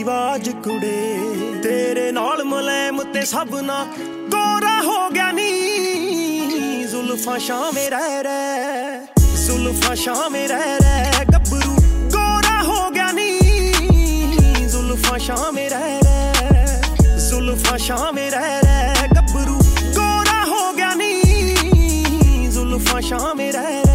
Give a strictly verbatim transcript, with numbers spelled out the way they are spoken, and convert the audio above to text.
ਆਵਾਜ਼ ਕੁੜੇ ਤੇਰੇ ਨਾਲ ਮੁਲਾਇਮ ਤੇ ਸਭ ਨਾ ਗੋਰਾ ਹੋ ਗਿਆ ਨੀ ਜ਼ੁਲਫਾਂ ਸ਼ਾਮੇ ਰਹਿ ਰਹਿ ਜ਼ੁਲਫਾਂ ਸ਼ਾਮੇ ਰਹਿ ਰਹਿ ਗੱਭਰੂ ਗੋਰਾ ਹੋ ਗਿਆ ਨੀ ਜ਼ੁਲਫਾਂ ਸ਼ਾਮੇ ਰਹਿ ਰਹਿ ਜ਼ੁਲਫਾਂ ਸ਼ਾਮੇ ਰਹਿ ਰਹਿ ਗੱਭਰੂ ਗੋਰਾ ਹੋ ਗਿਆ ਨੀ ਜ਼ੁਲਫਾਂ ਸ਼ਾਮੇ ਰਹਿ